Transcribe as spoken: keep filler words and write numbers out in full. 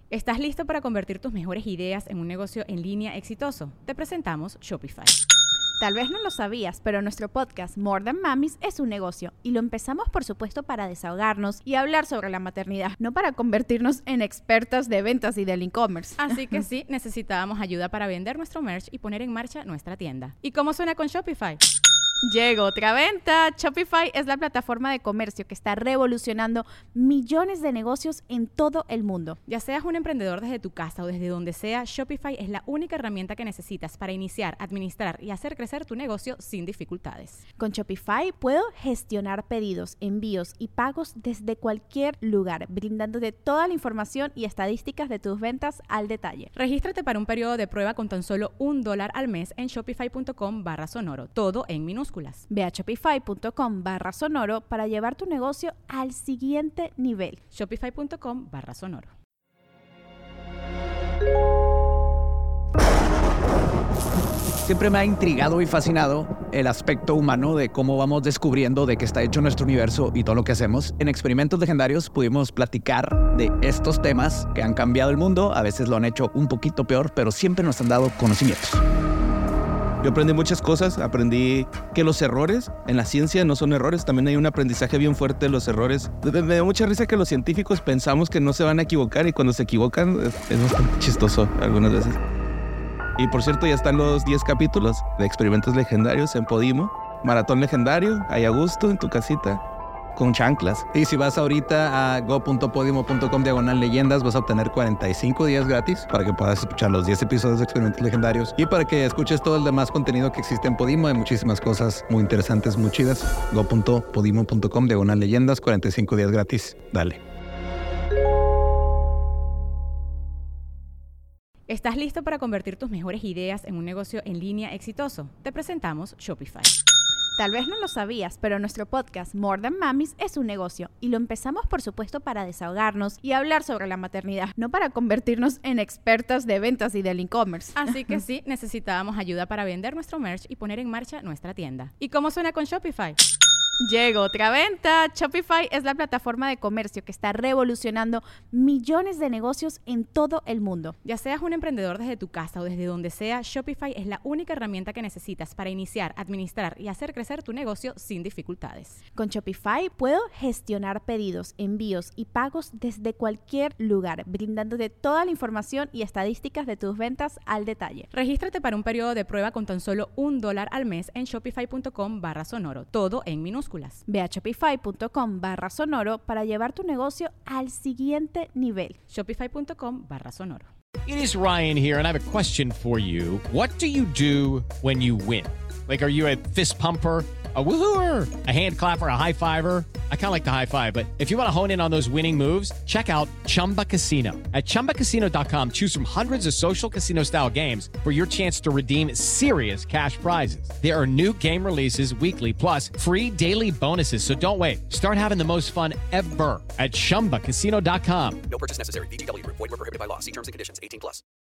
¿Estás listo para convertir tus mejores ideas en un negocio en línea exitoso? Te presentamos Shopify. Tal vez no lo sabías, pero nuestro podcast More Than Mamis es un negocio y lo empezamos por supuesto para desahogarnos y hablar sobre la maternidad, no para convertirnos en expertas de ventas y del e-commerce. Así que sí, necesitábamos ayuda para vender nuestro merch y poner en marcha nuestra tienda. ¿Y cómo suena con Shopify? Llegó otra venta. Shopify es la plataforma de comercio que está revolucionando millones de negocios en todo el mundo. Ya seas un emprendedor desde tu casa o desde donde sea, Shopify es la única herramienta que necesitas para iniciar, administrar y hacer crecer tu negocio sin dificultades. Con Shopify puedo gestionar pedidos, envíos y pagos desde cualquier lugar, brindándote toda la información y estadísticas de tus ventas al detalle. Regístrate para un periodo de prueba con tan solo un dólar al mes en shopify.com barra sonoro, todo en minúsculas. Ve a shopify.com barra sonoro para llevar tu negocio al siguiente nivel. Shopify.com barra sonoro. Siempre me ha intrigado y fascinado el aspecto humano de cómo vamos descubriendo de qué está hecho nuestro universo y todo lo que hacemos. En Experimentos Legendarios pudimos platicar de estos temas que han cambiado el mundo. A veces lo han hecho un poquito peor, pero siempre nos han dado conocimientos. Yo aprendí muchas cosas, aprendí que los errores en la ciencia no son errores, también hay un aprendizaje bien fuerte de los errores. Me dio mucha risa que los científicos pensamos que no se van a equivocar y cuando se equivocan es, es bastante chistoso algunas veces. Y por cierto, ya están los diez capítulos de Experimentos Legendarios en Podimo. Maratón legendario, ahí a gusto en tu casita, con chanclas. Y si vas ahorita a go.podimo.com diagonal leyendas, vas a obtener cuarenta y cinco días gratis para que puedas escuchar los diez episodios de Experimentos Legendarios y para que escuches todo el demás contenido que existe en Podimo. Hay muchísimas cosas muy interesantes, muy chidas. go.podimo.com diagonal leyendas, cuarenta y cinco días gratis. Dale. ¿Estás listo para convertir tus mejores ideas en un negocio en línea exitoso? Te presentamos Shopify. Tal vez no lo sabías, pero nuestro podcast More Than Mamis es un negocio y lo empezamos por supuesto para desahogarnos y hablar sobre la maternidad, no para convertirnos en expertas de ventas y del e-commerce. Así que sí, necesitábamos ayuda para vender nuestro merch y poner en marcha nuestra tienda. ¿Y cómo suena con Shopify? Llegó otra venta. Shopify es la plataforma de comercio que está revolucionando millones de negocios en todo el mundo. Ya seas un emprendedor desde tu casa o desde donde sea, Shopify es la única herramienta que necesitas para iniciar, administrar y hacer crecer tu negocio sin dificultades. Con Shopify puedo gestionar pedidos, envíos y pagos desde cualquier lugar, brindándote toda la información y estadísticas de tus ventas al detalle. Regístrate para un periodo de prueba con tan solo un dólar al mes en shopify.com barra sonoro, todo en minúsculas. Ve a shopify.com barra sonoro para llevar tu negocio al siguiente nivel. Shopify.com barra sonoro. It is Ryan here, and I have a question for you. What do you do when you win? Like, are you a fist pumper, a woohooer, a hand clapper, a high fiver? I kind of like the high five, but if you want to hone in on those winning moves, check out Chumba Casino. At chumba casino dot com, choose from hundreds of social casino style games for your chance to redeem serious cash prizes. There are new game releases weekly, plus free daily bonuses. So don't wait. Start having the most fun ever at chumba casino dot com. No purchase necessary. V G W Group. Void where prohibited by law. See terms and conditions. eighteen plus.